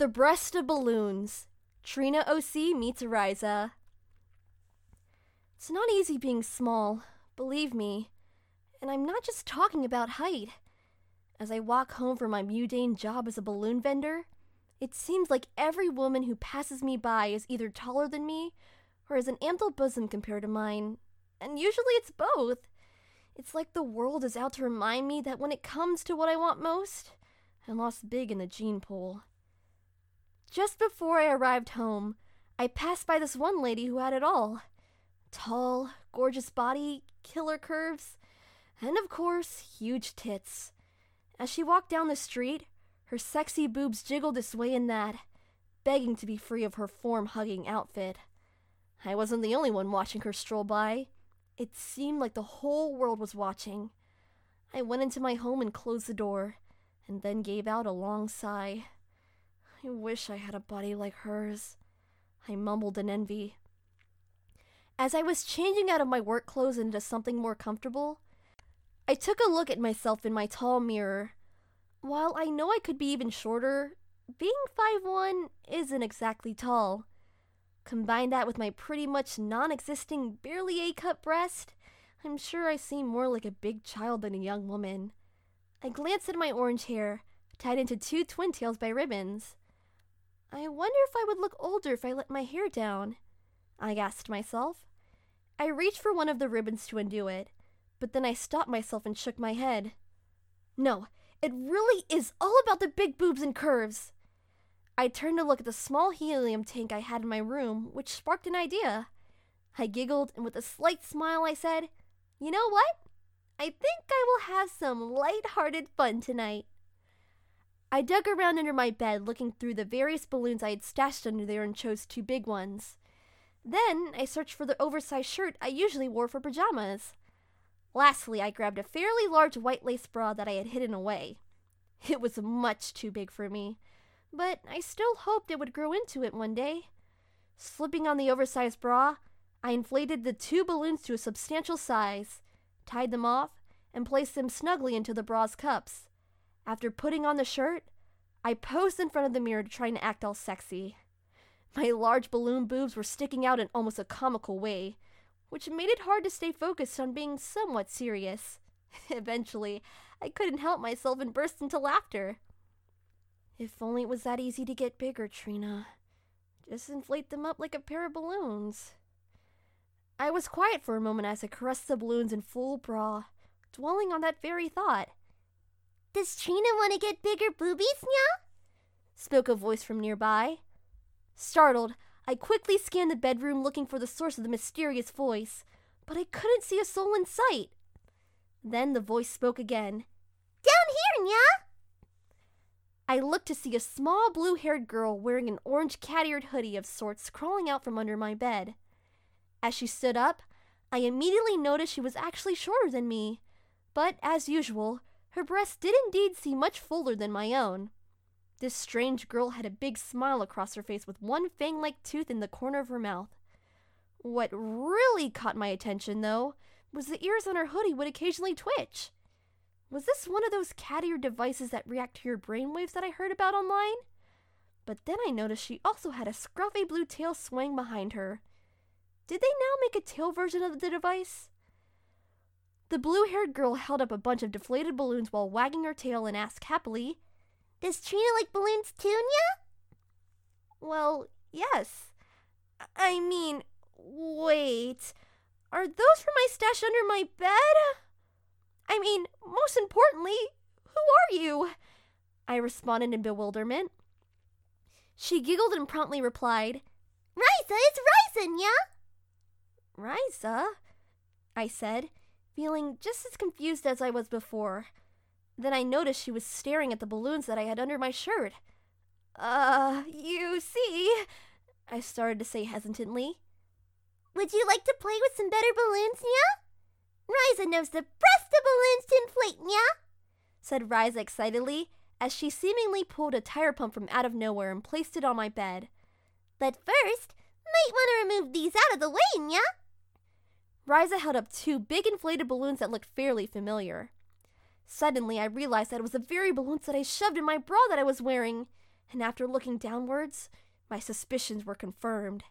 The Breast of Balloons. Trina OC meets Ariza. It's not easy being small, believe me. And I'm not just talking about height. As I walk home from my mundane job as a balloon vendor, it seems like every woman who passes me by is either taller than me or has an ample bosom compared to mine. And usually it's both. It's like the world is out to remind me that when it comes to what I want most, I lost big in the gene pool. Just before I arrived home, I passed by this one lady who had it all. Tall, gorgeous body, killer curves, and of course, huge tits. As she walked down the street, her sexy boobs jiggled this way and that, begging to be free of her form-hugging outfit. I wasn't the only one watching her stroll by. It seemed like the whole world was watching. I went into my home and closed the door, and then gave out a long sigh. I wish I had a body like hers, I mumbled in envy. As I was changing out of my work clothes into something more comfortable, I took a look at myself in my tall mirror. While I know I could be even shorter, being 5'1" isn't exactly tall. Combine that with my pretty much non-existing, barely A-cup breast, I'm sure I seem more like a big child than a young woman. I glanced at my orange hair, tied into 2 twin tails by ribbons. I wonder if I would look older if I let my hair down, I asked myself. I reached for one of the ribbons to undo it, but then I stopped myself and shook my head. No, it really is all about the big boobs and curves. I turned to look at the small helium tank I had in my room, which sparked an idea. I giggled, and with a slight smile I said, "You know what? I think I will have some light-hearted fun tonight." I dug around under my bed, looking through the various balloons I had stashed under there and chose 2 big ones. Then I searched for the oversized shirt I usually wore for pajamas. Lastly, I grabbed a fairly large white lace bra that I had hidden away. It was much too big for me, but I still hoped it would grow into it one day. Slipping on the oversized bra, I inflated the 2 balloons to a substantial size, tied them off, and placed them snugly into the bra's cups. After putting on the shirt, I posed in front of the mirror trying to act all sexy. My large balloon boobs were sticking out in almost a comical way, which made it hard to stay focused on being somewhat serious. Eventually, I couldn't help myself and burst into laughter. If only it was that easy to get bigger, Trina. Just inflate them up like a pair of balloons. I was quiet for a moment as I caressed the balloons in full bra, dwelling on that very thought. "Does Trina want to get bigger boobies, nya?" spoke a voice from nearby. Startled, I quickly scanned the bedroom looking for the source of the mysterious voice, but I couldn't see a soul in sight. Then the voice spoke again. "Down here, nya!" I looked to see a small blue-haired girl wearing an orange cat-eared hoodie of sorts crawling out from under my bed. As she stood up, I immediately noticed she was actually shorter than me, but as usual, her breasts did indeed seem much fuller than my own. This strange girl had a big smile across her face with one fang-like tooth in the corner of her mouth. What really caught my attention, though, was the ears on her hoodie would occasionally twitch. Was this one of those cat-ear devices that react to your brainwaves that I heard about online? But then I noticed she also had a scruffy blue tail swaying behind her. Did they now make a tail version of the device? The blue-haired girl held up a bunch of deflated balloons while wagging her tail and asked happily, "Does Trina like balloons too, nya?" Well, yes. I mean, wait. Are those from my stash under my bed? I mean, most importantly, who are you? I responded in bewilderment. She giggled and promptly replied, "Riza, it's Riza, nya." "Riza?" I said, feeling just as confused as I was before. Then I noticed she was staring at the balloons that I had under my shirt. You see," I started to say hesitantly. "Would you like to play with some better balloons, nya? Riza knows the best of balloons to inflate, nya," said Riza excitedly, as she seemingly pulled a tire pump from out of nowhere and placed it on my bed. "But first, might want to remove these out of the way, nya." Riza held up 2 big inflated balloons that looked fairly familiar. Suddenly, I realized that it was the very balloons that I shoved in my bra that I was wearing, and after looking downwards, my suspicions were confirmed.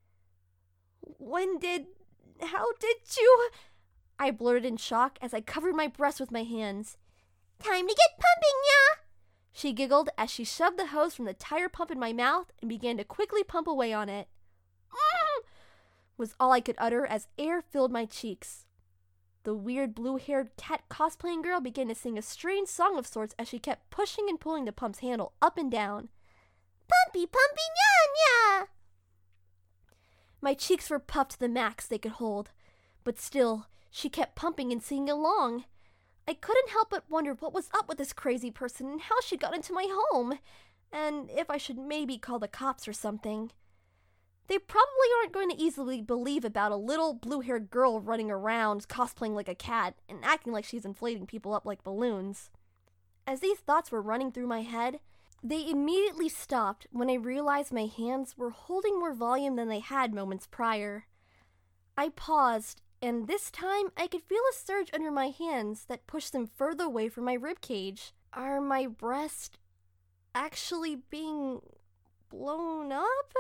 How did you? I blurted in shock as I covered my breast with my hands. Time to get pumping, yeah! She giggled as she shoved the hose from the tire pump in my mouth and began to quickly pump away on it. Was all I could utter as air filled my cheeks. The weird blue-haired cat cosplaying girl began to sing a strange song of sorts as she kept pushing and pulling the pump's handle up and down. Pumpy, pumpy, nya, nya! My cheeks were puffed to the max they could hold, but still, she kept pumping and singing along. I couldn't help but wonder what was up with this crazy person and how she got into my home, and if I should maybe call the cops or something. They probably aren't going to easily believe about a little blue-haired girl running around cosplaying like a cat and acting like she's inflating people up like balloons. As these thoughts were running through my head, they immediately stopped when I realized my hands were holding more volume than they had moments prior. I paused, and this time I could feel a surge under my hands that pushed them further away from my ribcage. Are my breasts actually being blown up?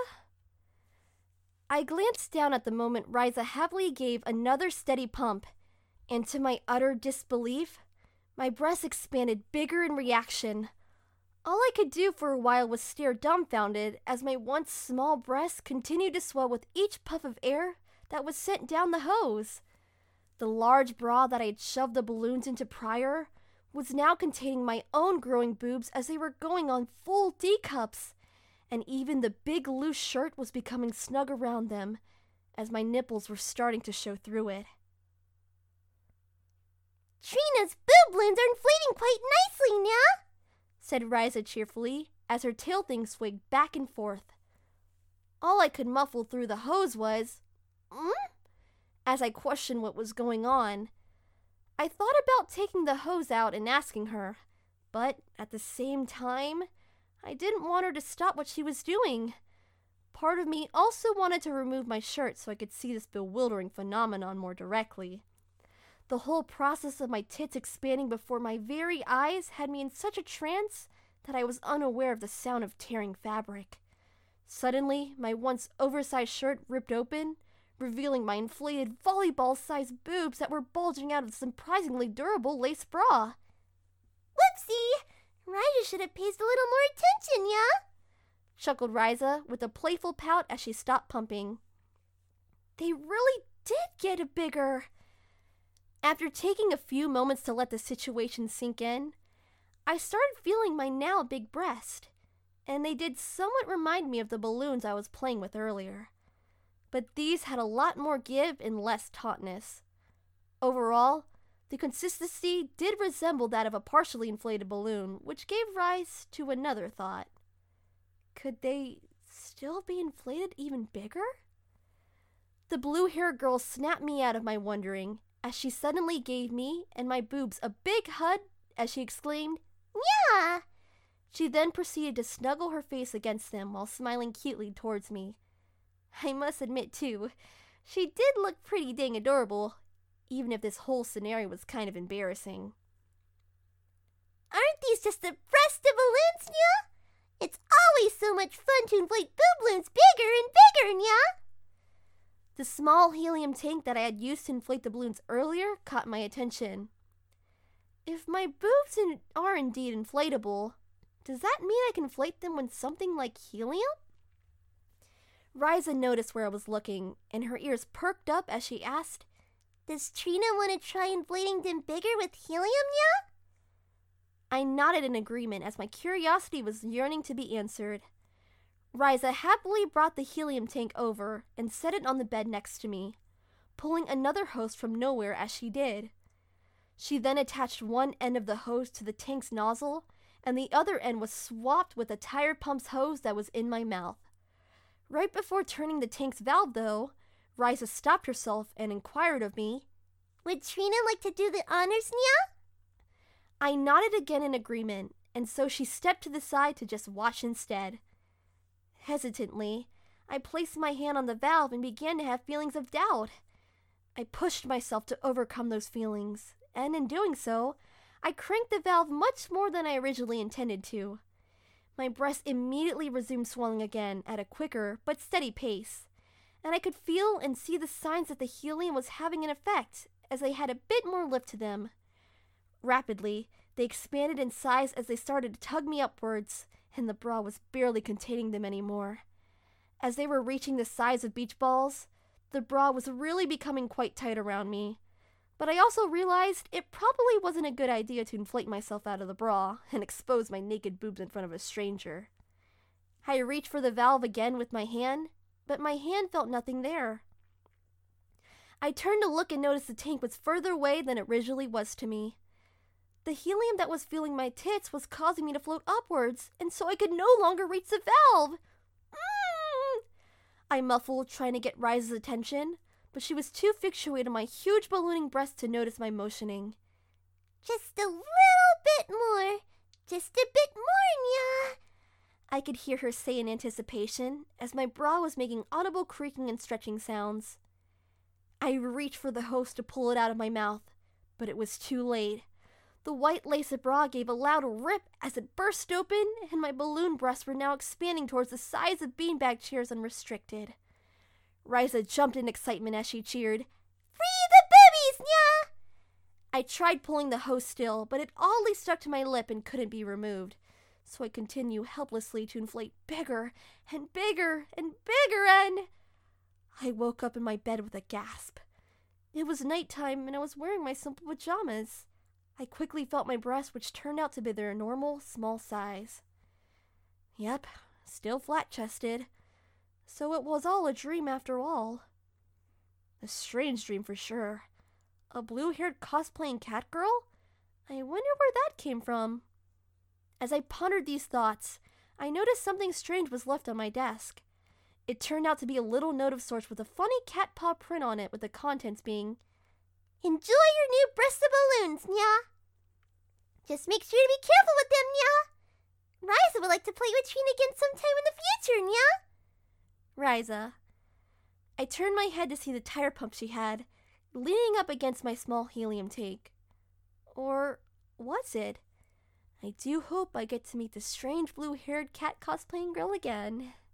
I glanced down at the moment Riza happily gave another steady pump, and to my utter disbelief, my breasts expanded bigger in reaction. All I could do for a while was stare dumbfounded as my once small breasts continued to swell with each puff of air that was sent down the hose. The large bra that I had shoved the balloons into prior was now containing my own growing boobs as they were going on full D-cups, and even the big loose shirt was becoming snug around them as my nipples were starting to show through it. Trina's boob balloons are inflating quite nicely, nya, said Riza cheerfully as her tail thing swayed back and forth. All I could muffle through the hose was, as I questioned what was going on. I thought about taking the hose out and asking her, but at the same time, I didn't want her to stop what she was doing. Part of me also wanted to remove my shirt so I could see this bewildering phenomenon more directly. The whole process of my tits expanding before my very eyes had me in such a trance that I was unaware of the sound of tearing fabric. Suddenly, my once oversized shirt ripped open, revealing my inflated volleyball-sized boobs that were bulging out of the surprisingly durable lace bra. Whoopsie! Riza should have paid a little more attention, yeah? Chuckled Riza with a playful pout as she stopped pumping. They really did get bigger. After taking a few moments to let the situation sink in, I started feeling my now big breast, and they did somewhat remind me of the balloons I was playing with earlier. But these had a lot more give and less tautness. Overall, the consistency did resemble that of a partially inflated balloon, which gave rise to another thought. Could they still be inflated even bigger? The blue-haired girl snapped me out of my wondering as she suddenly gave me and my boobs a big hug as she exclaimed, "Yeah!" She then proceeded to snuggle her face against them while smiling cutely towards me. I must admit, too, she did look pretty dang adorable, even if this whole scenario was kind of embarrassing. Aren't these just the breast of balloons, nya? It's always so much fun to inflate boob balloons bigger and bigger, nya? The small helium tank that I had used to inflate the balloons earlier caught my attention. If my boobs are indeed inflatable, does that mean I can inflate them with something like helium? Riza noticed where I was looking, and her ears perked up as she asked, "Does Trina want to try inflating them bigger with helium, nya?" I nodded in agreement as my curiosity was yearning to be answered. Riza happily brought the helium tank over and set it on the bed next to me, pulling another hose from nowhere as she did. She then attached one end of the hose to the tank's nozzle, and the other end was swapped with a tire pump's hose that was in my mouth. Right before turning the tank's valve, though, Riza stopped herself and inquired of me, "Would Trina like to do the honors, nya?" I nodded again in agreement, and so she stepped to the side to just watch instead. Hesitantly, I placed my hand on the valve and began to have feelings of doubt. I pushed myself to overcome those feelings, and in doing so, I cranked the valve much more than I originally intended to. My breast immediately resumed swelling again at a quicker but steady pace, and I could feel and see the signs that the helium was having an effect as they had a bit more lift to them. Rapidly, they expanded in size as they started to tug me upwards, and the bra was barely containing them anymore. As they were reaching the size of beach balls, the bra was really becoming quite tight around me. But I also realized it probably wasn't a good idea to inflate myself out of the bra and expose my naked boobs in front of a stranger. I reached for the valve again with my hand, but my hand felt nothing there. I turned to look and noticed the tank was further away than it originally was to me. The helium that was filling my tits was causing me to float upwards, and so I could no longer reach the valve. I muffled, trying to get Rise's attention, but she was too fixated on my huge ballooning breasts to notice my motioning. Just a little bit more. Just a bit more, Nya. I could hear her say in anticipation as my bra was making audible creaking and stretching sounds. I reached for the hose to pull it out of my mouth, but it was too late. The white lace bra gave a loud rip as it burst open, and my balloon breasts were now expanding towards the size of beanbag chairs unrestricted. Risa jumped in excitement as she cheered, "Free the boobies, Nya!" I tried pulling the hose still, but it oddly stuck to my lip and couldn't be removed, so I continued helplessly to inflate bigger and bigger and bigger, and I woke up in my bed with a gasp. It was nighttime, and I was wearing my simple pajamas. I quickly felt my breasts, which turned out to be their normal, small size. Yep, still flat-chested. So it was all a dream after all. A strange dream for sure. A blue-haired cosplaying cat girl? I wonder where that came from. As I pondered these thoughts, I noticed something strange was left on my desk. It turned out to be a little note of sorts with a funny cat paw print on it, with the contents being, "Enjoy your new breast balloons, Nya. Just make sure to be careful with them, Nya. Risa would like to play with Trina again sometime in the future, Nya." Risa. I turned my head to see the tire pump she had, leaning up against my small helium tank. Or was it? I do hope I get to meet the strange blue-haired cat cosplaying girl again.